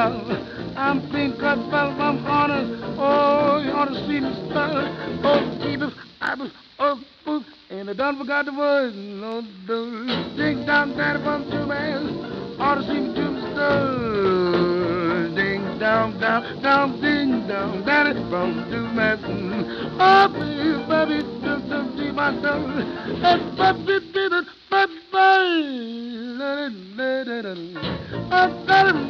down. I'm clean cut, fella, I'm honest. Oh, you ought to see me spell. Oh, keepers, I was, oh, boots, and I done forgot the words. No, do. Ding, down, daddy, from two man. Ought to see me to the stir. Ding, down, down, down, ding, down, daddy, from two man. Oh, baby, just to see myself. And puppy did it, bye-bye.